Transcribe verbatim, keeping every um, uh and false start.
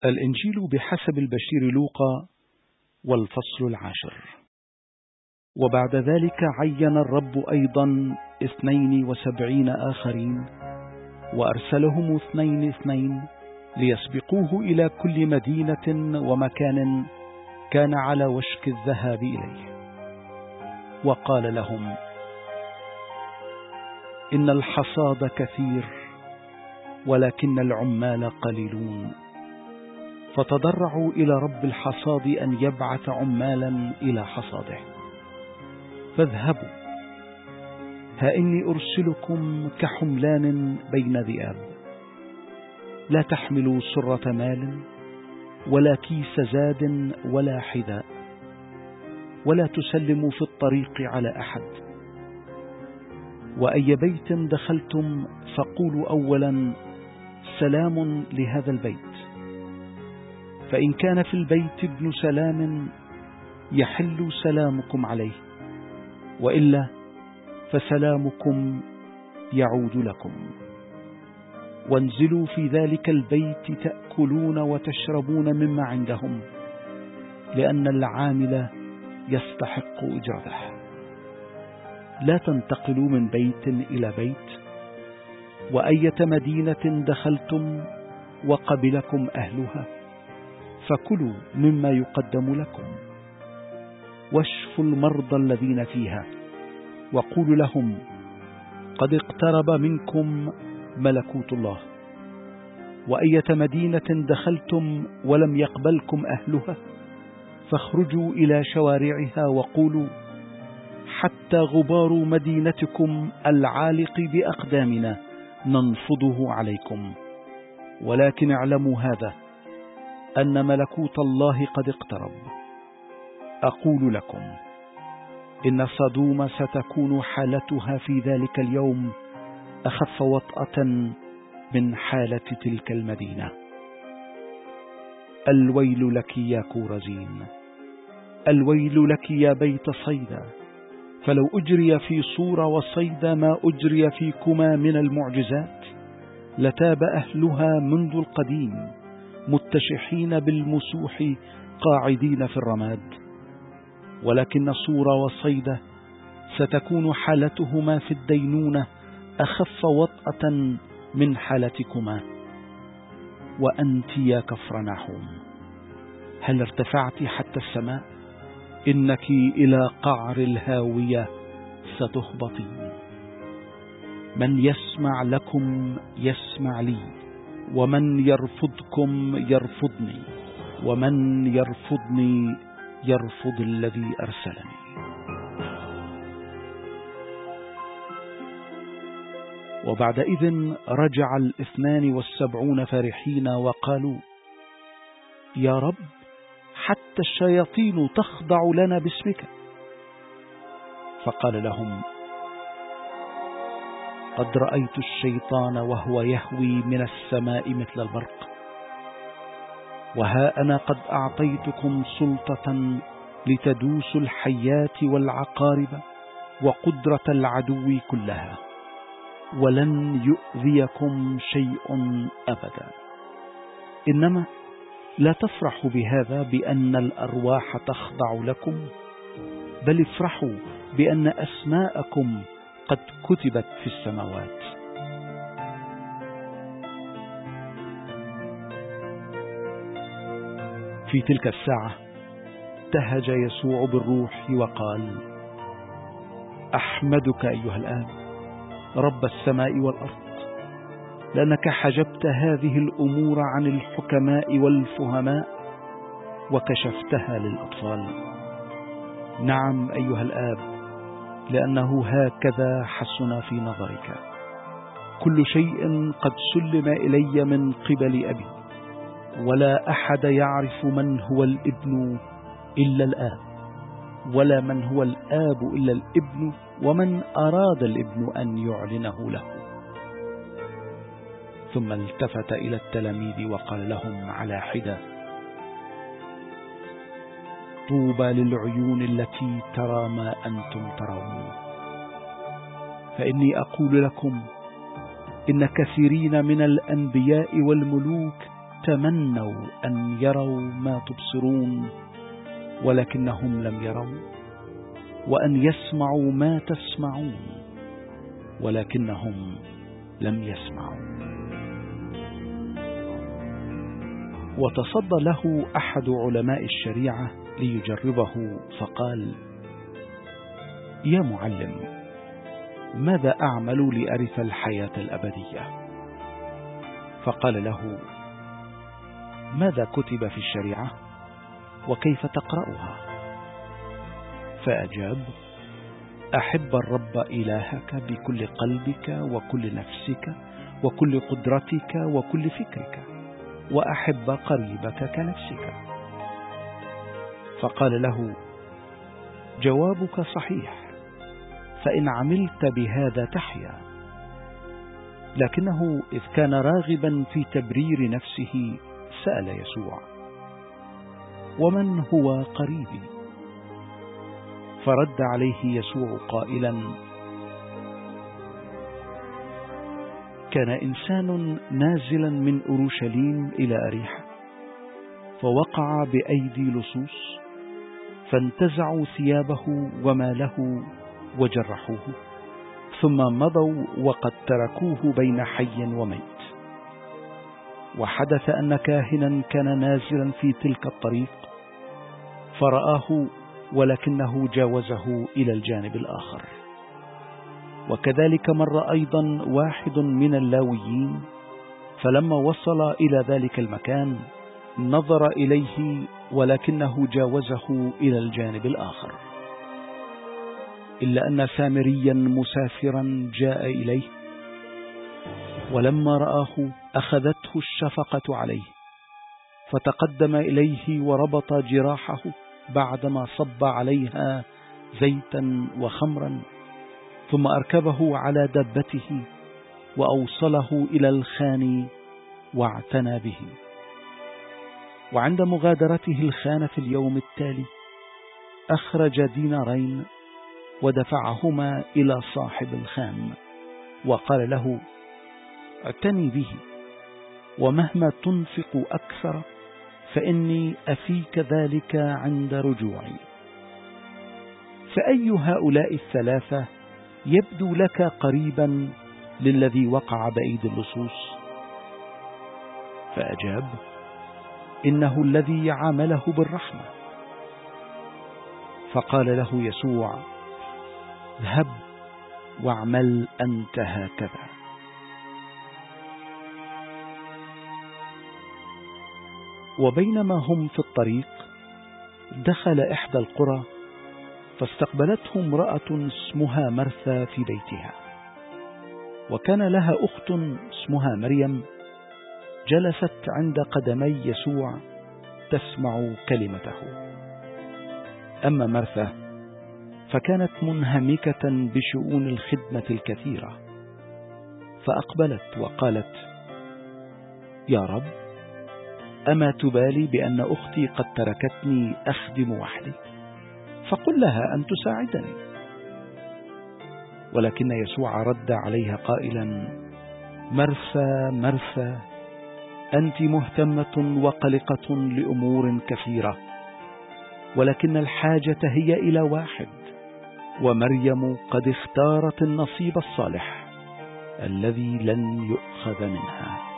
الإنجيل بحسب البشير لوقا، والفصل العاشر. وبعد ذلك عين الرب أيضا اثنين وسبعين آخرين، وأرسلهم اثنين اثنين ليسبقوه إلى كل مدينة ومكان كان على وشك الذهاب إليه، وقال لهم: إن الحصاد كثير ولكن العمال قليلون، فتضرعوا إلى رب الحصاد أن يبعث عمالا إلى حصاده. فاذهبوا، ها إني أرسلكم كحملان بين ذئاب. لا تحملوا سرة مال ولا كيس زاد ولا حذاء، ولا تسلموا في الطريق على أحد. وأي بيت دخلتم فقولوا أولا: سلام لهذا البيت. فإن كان في البيت ابن سلام يحل سلامكم عليه، وإلا فسلامكم يعود لكم. وانزلوا في ذلك البيت تأكلون وتشربون مما عندهم، لأن العامل يستحق أجرته. لا تنتقلوا من بيت إلى بيت. وأية مدينة دخلتم وقبلكم أهلها، فكلوا مما يقدم لكم، واشفوا المرضى الذين فيها، وقولوا لهم: قد اقترب منكم ملكوت الله. وأية مدينة دخلتم ولم يقبلكم أهلها، فاخرجوا إلى شوارعها وقولوا: حتى غبار مدينتكم العالق بأقدامنا ننفضه عليكم. ولكن اعلموا هذا، أن ملكوت الله قد اقترب. أقول لكم إن صدوم ستكون حالتها في ذلك اليوم أخف وطأة من حالة تلك المدينة. الويل لك يا كورزين، الويل لك يا بيت صيدا، فلو أجري في صور وصيدا ما أجري فيكما من المعجزات، لتاب أهلها منذ القديم متشحين بالمسوح قاعدين في الرماد. ولكن صور وصيدا ستكون حالتهما في الدينونة أخف وطأة من حالتكما. وأنت يا كفرناحوم، هل ارتفعت حتى السماء؟ إنك إلى قعر الهاوية ستهبطين. من يسمع لكم يسمع لي، ومن يرفضكم يرفضني، ومن يرفضني يرفض الذي أرسلني. وبعدئذ رجع الاثنان والسبعون فرحين وقالوا: يا رب، حتى الشياطين تخضع لنا باسمك. فقال لهم: قد رأيت الشيطان وهو يهوي من السماء مثل البرق. وها أنا قد أعطيتكم سلطة لتدوسوا الحيات والعقارب وقدرة العدو كلها، ولن يؤذيكم شيء أبدا. إنما لا تفرحوا بهذا بأن الأرواح تخضع لكم، بل افرحوا بأن أسماءكم قد كتبت في السماوات. في تلك الساعة تهج يسوع بالروح وقال: أحمدك أيها الآب رب السماء والأرض، لأنك حجبت هذه الأمور عن الحكماء والفهماء وكشفتها للأطفال. نعم أيها الآب، لأنه هكذا حسن في نظرك. كل شيء قد سلم إلي من قبل أبي، ولا أحد يعرف من هو الابن إلا الآب، ولا من هو الآب إلا الابن، ومن أراد الابن أن يعلنه له. ثم التفت إلى التلاميذ وقال لهم على حدة: طوبى للعيون التي ترى ما أنتم ترون. فإني أقول لكم إن كثيرين من الأنبياء والملوك تمنوا أن يروا ما تبصرون ولكنهم لم يروا، وأن يسمعوا ما تسمعون ولكنهم لم يسمعوا. وتصدى له أحد علماء الشريعة ليجربه فقال: يا معلم، ماذا أعمل لأرث الحياة الأبدية؟ فقال له: ماذا كتب في الشريعة وكيف تقرأها؟ فأجاب: أحب الرب إلهك بكل قلبك وكل نفسك وكل قدرتك وكل فكرك، وأحب قريبك كنفسك. فقال له: جوابك صحيح، فإن عملت بهذا تحيا. لكنه إذ كان راغبا في تبرير نفسه سأل يسوع: ومن هو قريبي؟ فرد عليه يسوع قائلا: كان إنسان نازلا من أورشليم إلى أريحة، فوقع بأيدي لصوص، فانتزعوا ثيابه وماله وجرحوه، ثم مضوا وقد تركوه بين حي وميت. وحدث أن كاهنا كان نازلا في تلك الطريق فرآه، ولكنه جاوزه إلى الجانب الآخر. وكذلك مر أيضا واحد من اللاويين، فلما وصل إلى ذلك المكان نظر إليه، ولكنه جاوزه إلى الجانب الآخر. إلا أن سامريا مسافرا جاء إليه، ولما رآه أخذته الشفقة عليه، فتقدم إليه وربط جراحه بعدما صب عليها زيتا وخمرا، ثم أركبه على دابته وأوصله إلى الخان واعتنى به. وعند مغادرته الخان في اليوم التالي أخرج دينارين ودفعهما إلى صاحب الخان، وقال له: اعتني به، ومهما تنفق أكثر فإني أفيك ذلك عند رجوعي. فأي هؤلاء الثلاثة يبدو لك قريبا للذي وقع بأيدي اللصوص؟ فأجاب: إنه الذي عامله بالرحمة. فقال له يسوع: اذهب واعمل أنت هكذا. وبينما هم في الطريق دخل إحدى القرى، فاستقبلته امرأة اسمها مرثا في بيتها، وكان لها أخت اسمها مريم جلست عند قدمي يسوع تسمع كلمته. أما مرثا فكانت منهمكة بشؤون الخدمة الكثيرة، فأقبلت وقالت: يا رب، أما تبالي بأن أختي قد تركتني أخدم وحدي؟ فقل لها أن تساعدني. ولكن يسوع رد عليها قائلا: مرثا مرثا، أنت مهتمة وقلقة لأمور كثيرة، ولكن الحاجة هي إلى واحد، ومريم قد اختارت النصيب الصالح الذي لن يؤخذ منها.